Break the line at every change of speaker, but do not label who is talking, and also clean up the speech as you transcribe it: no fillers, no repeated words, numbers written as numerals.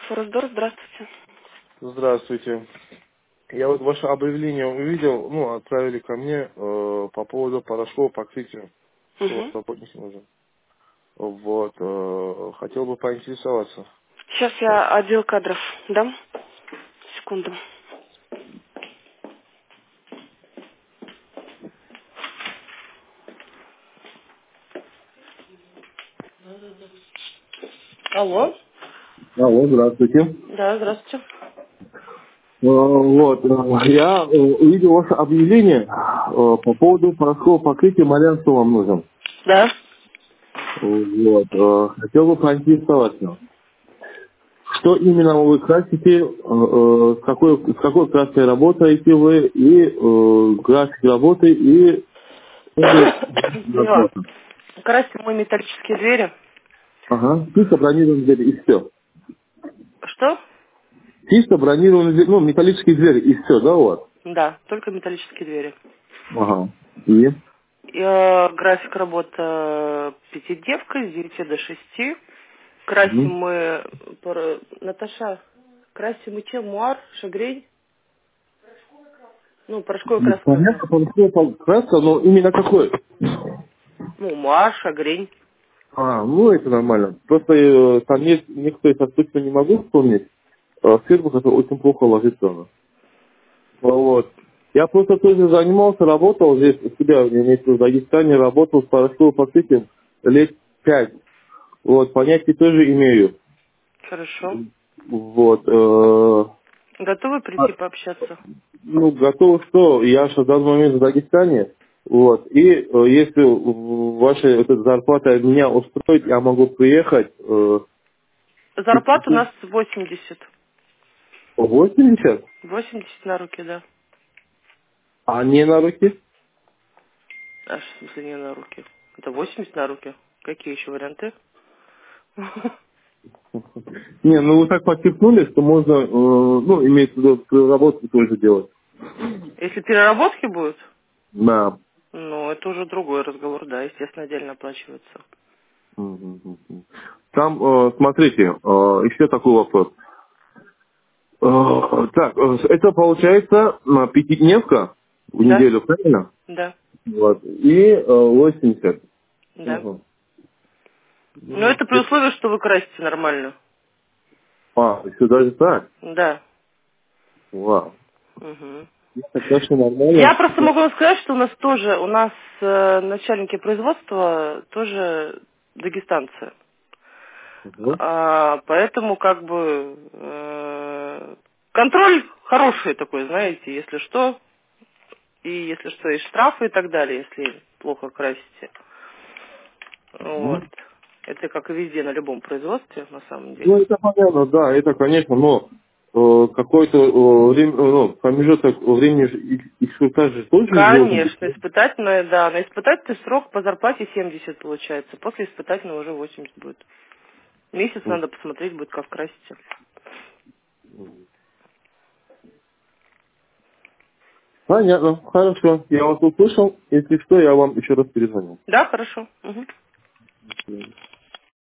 Форсдор, здравствуйте.
Здравствуйте. Я вот ваше объявление увидел, отправили ко мне по поводу порошкового покрытия, что у вас
Угу.
работник нужен. Вот, хотел бы поинтересоваться.
Сейчас я отдел кадров дам. Секунду. Алло.
Алло, здравствуйте.
Да, здравствуйте.
Вот, я увидел ваше объявление по поводу порошкового покрытия Мариан, что вам нужен.
Да.
Вот, хотел бы поинтересоваться. Что именно вы красите, с какой краской работаете вы, и график работы, и
Поняла.
работа.
Красим мы металлические двери.
Ага. Чисто бронированные двери, и все.
Что?
Чисто бронированные двери, металлические двери, и все, да, у вас?
Да, только металлические двери.
Ага. И?
График работы пятидневка с 9 до 6. Красим
Мгм.
мы... Наташа, красим мы чем? Муар, шагрень? Ну, порошковая краска.
Понятно, порошковая краска, но именно какой?
Ну, муар, шагрень.
Это нормально. Просто там есть некоторые соступы, не могу вспомнить. Фирма, которая очень плохо ложится она. Вот. Я просто тоже занимался, работал здесь у себя, я имею в виду, в Дагестане, работал с порошковым покрытием лет 5. Вот, понятия тоже имею.
Хорошо.
Вот.
Готовы прийти пообщаться?
Готов что? Я же в данный момент в Дагестане. Вот. И если ваша эта зарплата меня устроит, я могу приехать
Зарплата у нас 80.
80,
80 на руки, да.
а не на руки.
Аж в смысле не на руки. Это 80 на руки. Какие еще варианты?
Не, вы так подчеркнули, что можно, имеется в виду, проработку тоже делать.
Если переработки будут,
Да.
ну, это уже другой разговор, да, естественно, отдельно оплачивается.
Мгм. Там, смотрите, еще такой вопрос. Так, это получается пятидневка в
Да,
неделю, правильно?
да,
Вот. И 80.
да.
Угу.
Но это при условии, что вы красите нормально.
Еще даже так?
Да.
Вау.
Мгм.
Это, конечно,
Я
нормально.
просто могу вам сказать, что у нас начальники производства тоже дагестанцы.
Угу.
Поэтому контроль хороший такой, знаете, если что, и если что, и штрафы и так далее, если плохо красите. Вот.
Мгм.
Это как и везде, на любом производстве, на самом деле.
Это понятно, да, это, конечно, но какой-то промежуток времени инструктаж же тоже должен быть.
Конечно, испытательное, да. На испытательный срок по зарплате 70 получается. После испытательного уже 80 будет. Месяц
Мгм.
надо посмотреть будет, как красите.
Понятно, хорошо. Я вас услышал. Если что, я вам еще раз перезвоню.
Да, хорошо. Мгм.